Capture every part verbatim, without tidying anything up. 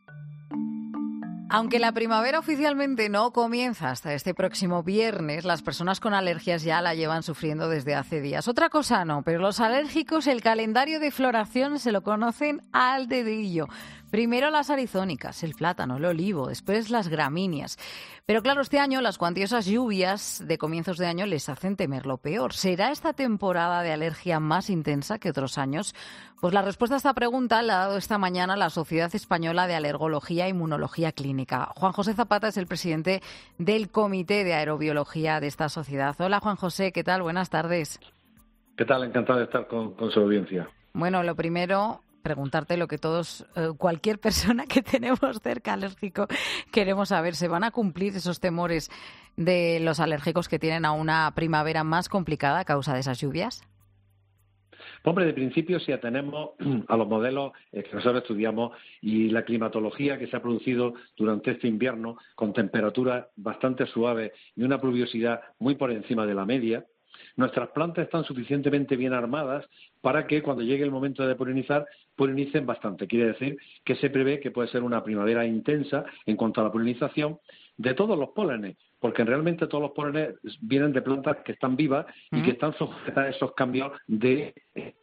Aunque la primavera oficialmente no comienza hasta este próximo viernes, las personas con alergias ya la llevan sufriendo desde hace días. Otra cosa no, pero los alérgicos el calendario de floración se lo conocen al dedillo. Primero las arizónicas, el plátano, el olivo, después las gramíneas. Pero claro, este año las cuantiosas lluvias de comienzos de año les hacen temer lo peor. ¿Será esta temporada de alergia más intensa que otros años? Pues la respuesta a esta pregunta la ha dado esta mañana la Sociedad Española de Alergología e Inmunología Clínica. Juan José Zapata es el presidente del Comité de Aerobiología de esta sociedad. Hola, Juan José, ¿qué tal? Buenas tardes. ¿Qué tal? Encantado de estar con, con su audiencia. Bueno, lo primero, preguntarte lo que todos, eh, cualquier persona que tenemos cerca alérgico, queremos saber. ¿Se van a cumplir esos temores de los alérgicos que tienen a una primavera más complicada a causa de esas lluvias? Hombre, de principio, si atenemos a los modelos que nosotros estudiamos y la climatología que se ha producido durante este invierno, con temperaturas bastante suaves y una pluviosidad muy por encima de la media, nuestras plantas están suficientemente bien armadas para que cuando llegue el momento de polinizar, polinicen bastante. Quiere decir que se prevé que puede ser una primavera intensa en cuanto a la polinización de todos los pólenes, porque realmente todos los pólenes vienen de plantas que están vivas y que están sujetas a esos cambios de...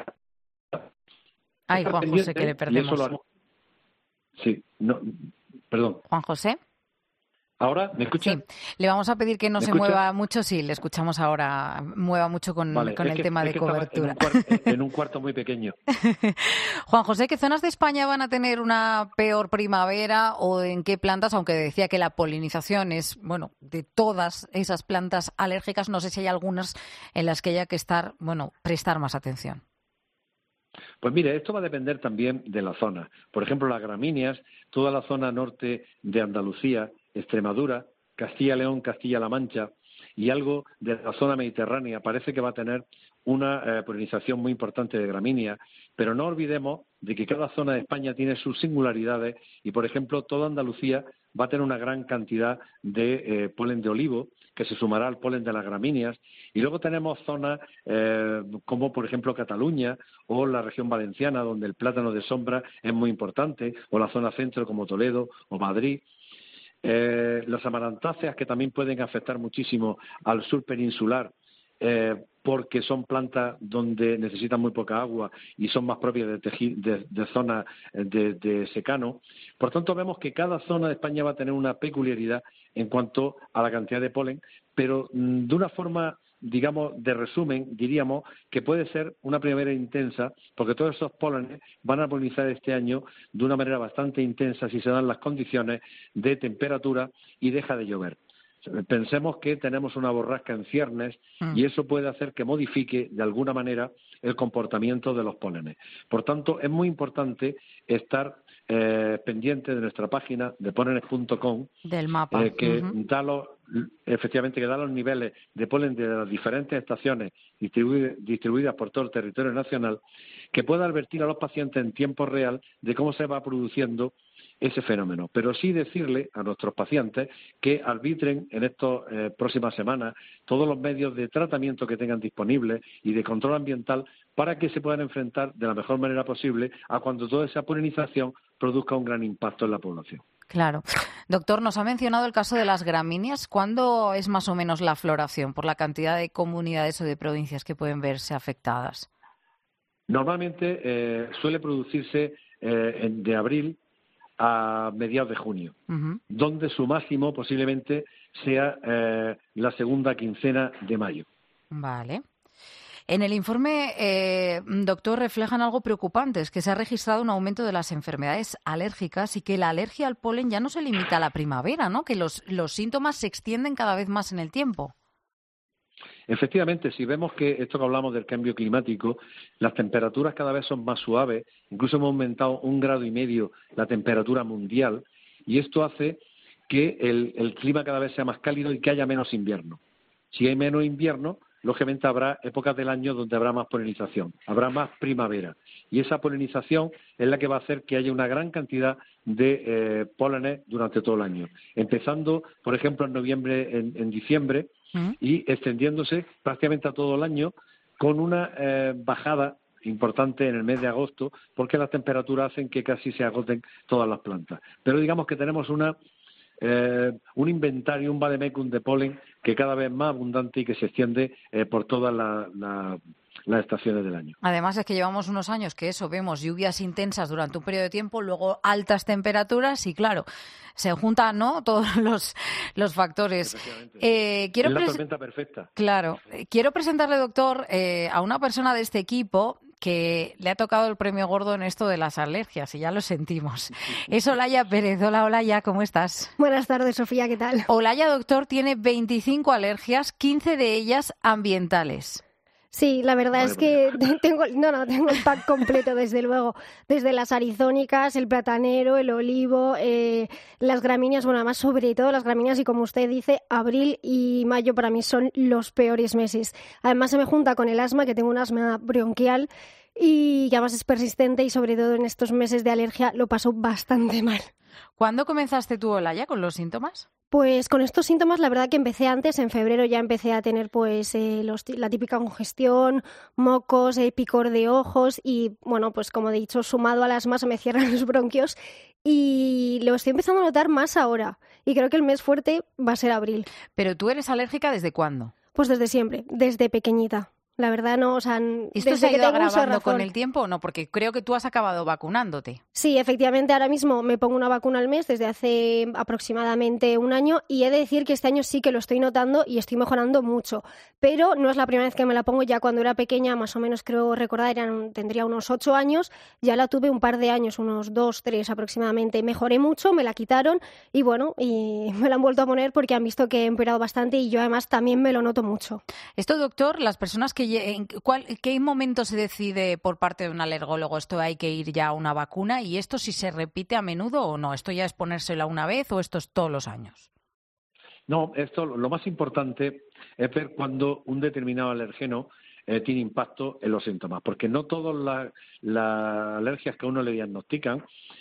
Ay, Juan José, que le perdemos. Lo... Sí, no, perdón. Juan José. ¿Ahora me escucha? Sí, le vamos a pedir que no se escucha? mueva mucho, sí, le escuchamos ahora, mueva mucho con, vale, con el que, tema de cobertura. En un, cuarto, en un cuarto muy pequeño. Juan José, ¿qué zonas de España van a tener una peor primavera o en qué plantas? Aunque decía que la polinización es, bueno, de todas esas plantas alérgicas, no sé si hay algunas en las que haya que estar, bueno, prestar más atención. Pues mire, esto va a depender también de la zona. Por ejemplo, las gramíneas, toda la zona norte de Andalucía, Extremadura, Castilla-León, Castilla-La Mancha y algo de la zona mediterránea parece que va a tener una eh, polinización muy importante de gramíneas, pero no olvidemos de que cada zona de España tiene sus singularidades y, por ejemplo, toda Andalucía va a tener una gran cantidad de eh, polen de olivo, que se sumará al polen de las gramíneas, y luego tenemos zonas eh, como, por ejemplo, Cataluña o la región valenciana, donde el plátano de sombra es muy importante, o la zona centro como Toledo o Madrid. Eh, las amarantáceas, que también pueden afectar muchísimo al sur peninsular, eh, porque son plantas donde necesitan muy poca agua y son más propias de, teji- de, de zonas de, de secano. Por tanto, vemos que cada zona de España va a tener una peculiaridad en cuanto a la cantidad de polen, pero mmm, de una forma, digamos, de resumen, diríamos que puede ser una primavera intensa, porque todos esos pólenes van a polinizar este año de una manera bastante intensa si se dan las condiciones de temperatura y deja de llover. Pensemos que tenemos una borrasca en ciernes y eso puede hacer que modifique de alguna manera el comportamiento de los pólenes. Por tanto, es muy importante estar eh, pendiente de nuestra página de pólenes punto com, del mapa, eh, que uh-huh. da los, efectivamente que da los niveles de polen de las diferentes estaciones distribuidas, distribuidas por todo el territorio nacional, que pueda advertir a los pacientes en tiempo real de cómo se va produciendo ese fenómeno, pero sí decirle a nuestros pacientes que arbitren en estas eh, próximas semanas todos los medios de tratamiento que tengan disponibles y de control ambiental para que se puedan enfrentar de la mejor manera posible a cuando toda esa polinización produzca un gran impacto en la población. Claro. Doctor, nos ha mencionado el caso de las gramíneas. ¿Cuándo es más o menos la floración por la cantidad de comunidades o de provincias que pueden verse afectadas? Normalmente eh, suele producirse eh, en, de abril a mediados de junio, uh-huh. donde su máximo posiblemente sea eh, la segunda quincena de mayo. Vale. En el informe, eh, doctor, reflejan algo preocupante, es que se ha registrado un aumento de las enfermedades alérgicas y que la alergia al polen ya no se limita a la primavera, ¿no? Que los, los síntomas se extienden cada vez más en el tiempo. Efectivamente, si vemos que esto que hablamos del cambio climático, las temperaturas cada vez son más suaves, incluso hemos aumentado un grado y medio la temperatura mundial, y esto hace que el, el clima cada vez sea más cálido y que haya menos invierno. Si hay menos invierno, lógicamente habrá épocas del año donde habrá más polinización, habrá más primavera, y esa polinización es la que va a hacer que haya una gran cantidad de eh, pólenes durante todo el año, empezando, por ejemplo, en noviembre, en, en diciembre, y extendiéndose prácticamente a todo el año con una eh, bajada importante en el mes de agosto, porque las temperaturas hacen que casi se agoten todas las plantas. Pero digamos que tenemos una eh, un inventario, un vademecum de polen que cada vez más abundante y que se extiende eh, por todas la, la, las estaciones del año. Además es que llevamos unos años que eso, vemos lluvias intensas durante un periodo de tiempo, luego altas temperaturas y claro, se juntan, ¿no?, todos los, los factores. Eh, quiero es la pres- tormenta perfecta. Claro. Quiero presentarle, doctor, eh, a una persona de este equipo que le ha tocado el premio gordo en esto de las alergias, y ya lo sentimos. Es Olaya Pérez. Hola, Olaya, ¿cómo estás? Buenas tardes, Sofía, ¿qué tal? Olaya, doctor, tiene veinticinco alergias, quince de ellas ambientales. Sí, la verdad Vale, es que tengo, no, no, tengo el pack completo, desde luego. Desde las arizónicas, el platanero, el olivo, eh, las gramíneas, bueno, además sobre todo las gramíneas, y como usted dice, abril y mayo para mí son los peores meses. Además se me junta con el asma, que tengo un asma bronquial y que además es persistente, y sobre todo en estos meses de alergia lo paso bastante mal. ¿Cuándo comenzaste tú, Olaya, con los síntomas? Pues con estos síntomas, la verdad que empecé antes. En febrero ya empecé a tener pues eh, los, la típica congestión, mocos, eh, picor de ojos y, bueno, pues como he dicho, sumado al asma se me cierran los bronquios y lo estoy empezando a notar más ahora. Y creo que el mes fuerte va a ser abril. ¿Pero tú eres alérgica desde cuándo? Pues desde siempre, desde pequeñita. La verdad no, o sea, ¿Esto desde se ha que ido tengo uso de agravando con razón. el tiempo o no? Porque creo que tú has acabado vacunándote. Sí, efectivamente, ahora mismo me pongo una vacuna al mes desde hace aproximadamente un año y he de decir que este año sí que lo estoy notando y estoy mejorando mucho. Pero no es la primera vez que me la pongo. Ya cuando era pequeña, más o menos creo recordar, eran, tendría unos ocho años, ya la tuve un par de años, unos dos, tres aproximadamente. Mejoré mucho, me la quitaron y bueno, y me la han vuelto a poner porque han visto que he empeorado bastante y yo además también me lo noto mucho. Esto, doctor, las personas que... ¿En cuál, qué momento se decide por parte de un alergólogo esto hay que ir ya a una vacuna? ¿Y esto si se repite a menudo o no? ¿Esto ya es ponérsela una vez o esto es todos los años? No, esto lo más importante es ver cuando un determinado alergeno eh, tiene impacto en los síntomas, porque no todas las la alergias que a uno le diagnostican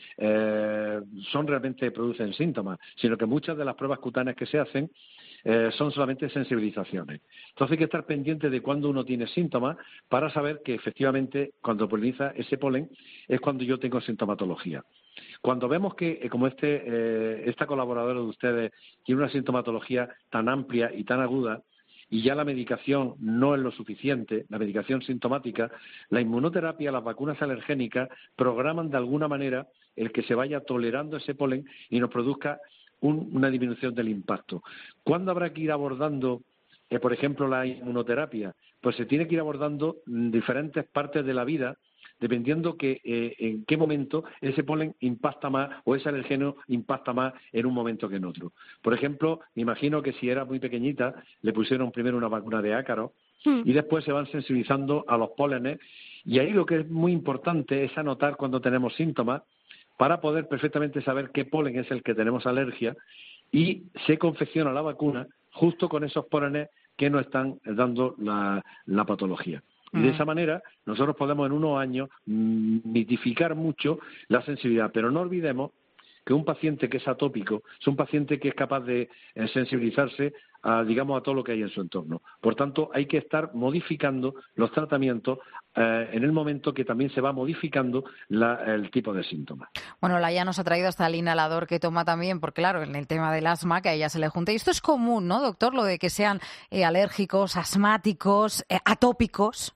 eh, son realmente producen síntomas, sino que muchas de las pruebas cutáneas que se hacen eh, son solamente sensibilizaciones. Entonces hay que estar pendiente de cuando uno tiene síntomas para saber que efectivamente cuando poliniza ese polen es cuando yo tengo sintomatología. Cuando vemos que, eh, como este eh, esta colaboradora de ustedes tiene una sintomatología tan amplia y tan aguda, y ya la medicación no es lo suficiente, la medicación sintomática, la inmunoterapia, las vacunas alergénicas programan de alguna manera el que se vaya tolerando ese polen y nos produzca un, una disminución del impacto. ¿Cuándo habrá que ir abordando, eh, por ejemplo, la inmunoterapia? Pues se tiene que ir abordando en diferentes partes de la vida, dependiendo que eh, en qué momento ese polen impacta más o ese alergeno impacta más en un momento que en otro. Por ejemplo, me imagino que si era muy pequeñita, le pusieron primero una vacuna de ácaro mm. y después se van sensibilizando a los pólenes. Y ahí lo que es muy importante es anotar cuando tenemos síntomas para poder perfectamente saber qué polen es el que tenemos alergia y se confecciona la vacuna justo con esos pólenes que nos están dando la, la patología. Y de esa manera nosotros podemos en unos años mitificar mucho la sensibilidad. Pero no olvidemos que un paciente que es atópico es un paciente que es capaz de eh, sensibilizarse a, digamos, a todo lo que hay en su entorno. Por tanto, hay que estar modificando los tratamientos eh, en el momento que también se va modificando la, el tipo de síntomas. Bueno, Olaya nos ha traído hasta el inhalador que toma también, porque claro, en el tema del asma, que a ella se le junta. Y esto es común, ¿no, doctor? Lo de que sean eh, alérgicos, asmáticos, eh, atópicos.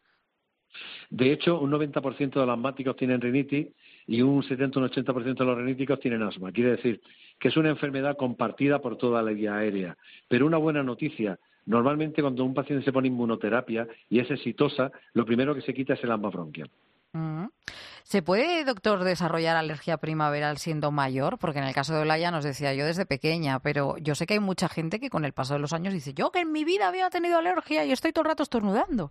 De hecho, un noventa por ciento de los asmáticos tienen rinitis y un setenta, un ochenta por ciento de los riníticos tienen asma. Quiere decir que es una enfermedad compartida por toda la vía aérea. Pero una buena noticia, normalmente cuando un paciente se pone inmunoterapia y es exitosa, lo primero que se quita es el asma bronquial. Mm. ¿Se puede, doctor, desarrollar alergia primaveral siendo mayor? Porque en el caso de Olaya nos decía yo desde pequeña, pero yo sé que hay mucha gente que con el paso de los años dice yo que en mi vida había tenido alergia y estoy todo el rato estornudando.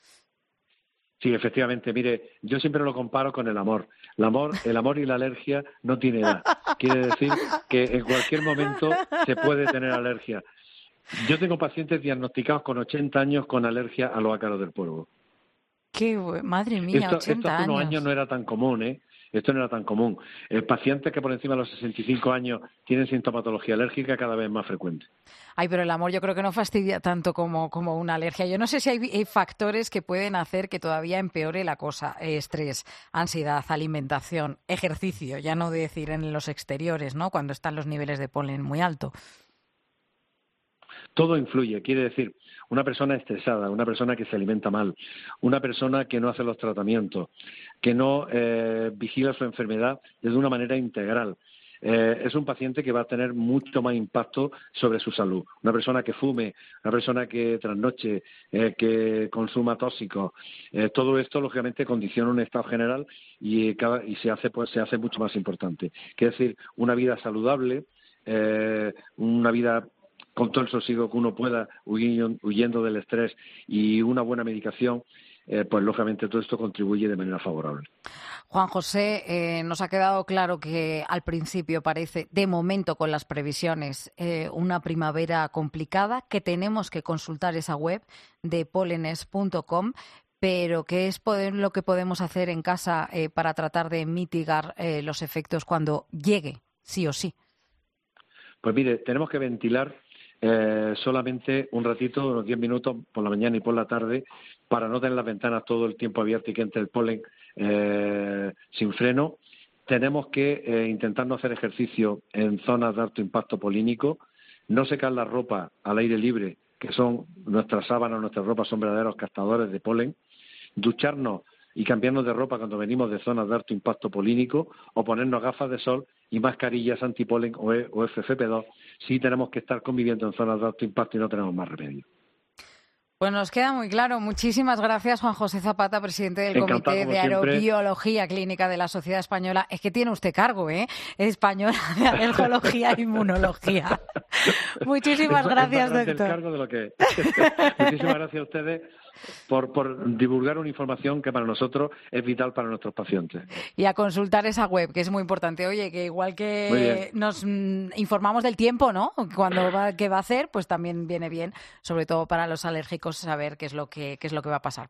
Sí, efectivamente. Mire, yo siempre lo comparo con el amor. El amor, el amor y la alergia no tiene edad. Quiere decir que en cualquier momento se puede tener alergia. Yo tengo pacientes diagnosticados con ochenta años con alergia a los ácaros del polvo. ¡Qué madre mía, esto, ochenta esto hace años! unos años no era tan común, ¿eh? esto no era tan común. Eh, pacientes que por encima de los sesenta y cinco años tienen sintomatología alérgica cada vez más frecuente. Ay, pero el amor yo creo que no fastidia tanto como, como una alergia. Yo no sé si hay, hay factores que pueden hacer que todavía empeore la cosa. Eh, estrés, ansiedad, alimentación, ejercicio, ya no decir en los exteriores, ¿no? Cuando están los niveles de polen muy alto. Todo influye, quiere decir, una persona estresada, una persona que se alimenta mal, una persona que no hace los tratamientos, que no eh, vigila su enfermedad de una manera integral. Eh, es un paciente que va a tener mucho más impacto sobre su salud. Una persona que fume, una persona que trasnoche, eh, que consuma tóxicos, eh, todo esto lógicamente condiciona un estado general y, cada, y se hace pues se hace mucho más importante. Quiere decir, una vida saludable, eh, una vida con todo el sosiego que uno pueda, huyendo, huyendo del estrés y una buena medicación, eh, pues lógicamente todo esto contribuye de manera favorable. Juan José, eh, nos ha quedado claro que al principio parece, de momento con las previsiones, eh, una primavera complicada, que tenemos que consultar esa web de pólenes punto com, pero ¿qué es poder, lo que podemos hacer en casa eh, para tratar de mitigar eh, los efectos cuando llegue, sí o sí? Pues mire, tenemos que ventilar eh, solamente un ratito, unos diez minutos por la mañana y por la tarde, para no tener las ventanas todo el tiempo abiertas y que entre el polen eh, sin freno. Tenemos que eh, intentar no hacer ejercicio en zonas de alto impacto polínico, no secar la ropa al aire libre, que son nuestras sábanas, nuestras ropas son verdaderos captadores de polen, ducharnos y cambiarnos de ropa cuando venimos de zonas de alto impacto polínico, o ponernos gafas de sol y mascarillas antipolen o, e, o F F P dos si tenemos que estar conviviendo en zonas de alto impacto y no tenemos más remedio. Pues nos queda muy claro. Muchísimas gracias, Juan José Zapata, presidente del Encantado, Comité de Aerobiología Clínica de la Sociedad Española. Es que tiene usted cargo, ¿eh? Española de Alergología e Inmunología. Muchísimas es, gracias, es más doctor. El cargo de lo que es. Muchísimas gracias a ustedes por, por divulgar una información que para nosotros es vital para nuestros pacientes. Y a consultar esa web, que es muy importante. Oye, que igual que nos mm, informamos del tiempo, ¿no? Cuando va, qué va a hacer, pues también viene bien, sobre todo para los alérgicos, saber qué es lo que, qué es lo que va a pasar.